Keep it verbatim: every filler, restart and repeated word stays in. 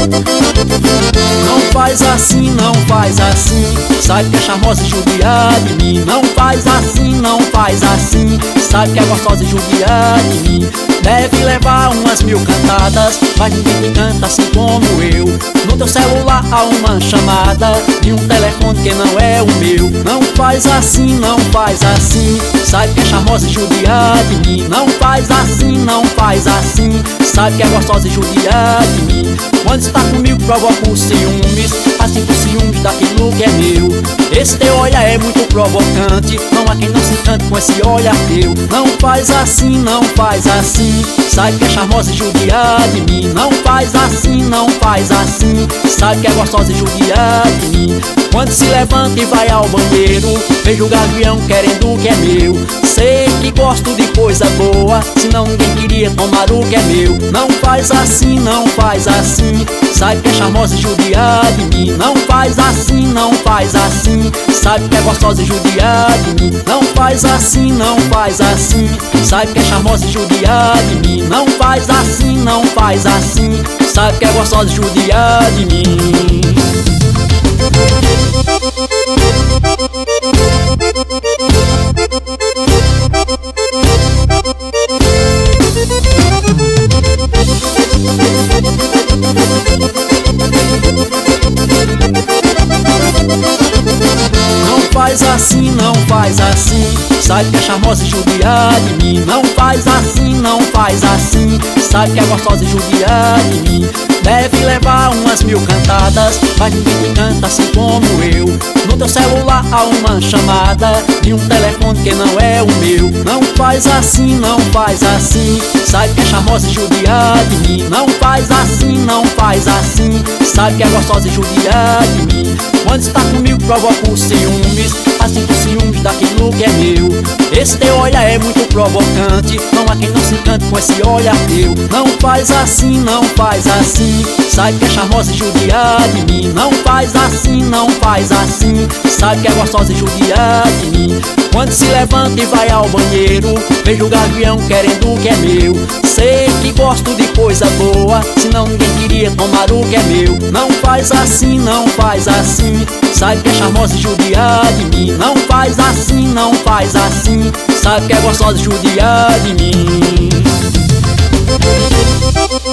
Não faz assim, não faz assim, sabe que é charmosa e judiar de mim. Não faz assim, não faz assim, sabe que é gostosa e judiar de mim. Deve levar umas mil cantadas, mas ninguém te canta assim como eu. No teu celular há uma chamada de um telefone que não é o meu. Não faz assim, não faz assim, sabe que é charmosa e judiar de mim. Não faz assim, não faz assim, sabe que é gostosa e judiar de mim. Quando está comigo provoca os ciúmes, assim por ciúmes daquilo que é meu. Esse teu olhar é muito provocante, não há quem não se encante com esse olhar teu. Não faz assim, não faz assim, sabe que é charmosa e judiar de mim. Não faz assim, não faz assim, sabe que é gostosa e judiar de mim. Quando se levanta e vai ao banheiro, vejo o gavião querendo o que é meu. Sei que gosto de coisa boa, senão ninguém queria tomar o que é meu. Não faz assim, não faz assim, sabe que é charmosa e judiar de mim. Não faz assim, não faz assim, sabe que é gostosa e judiar de mim. Não faz assim, não faz assim, sabe que é charmosa e judiar de mim. Não faz assim, não faz assim, sabe que é gostosa e judiar de mim. Não faz assim, não faz assim, sabe que é charmosa e judiar de mim. Não faz assim, não faz assim, sabe que é gostosa e judiar de mim. Deve levar umas mil cantadas, mas ninguém te canta assim como eu. No teu celular há uma chamada de um telefone que não é o meu. Não faz assim, não faz assim, sabe que é charmosa e judiar de mim. Não faz assim, não faz assim, sabe que é gostosa e judiar de mim. Quando está comigo provoca os ciúmes, assim por ciúmes daquilo que é meu. Esse teu olhar é muito provocante, não há quem não se encante com esse olhar teu. Não faz assim, não faz assim, sabe que é charmosa e judiar de mim. Não faz assim, não faz assim, sabe que é gostosa e judiar de mim. Quando se levanta e vai ao banheiro, vejo o gavião querendo o que é meu. Sei que gosto de coisa boa, senão ninguém queria tomar o que é meu. Não faz assim, não faz assim, sabe que é charmosa e judiar de mim. Não faz assim, não faz assim, sabe que é gostosa e judiar de mim.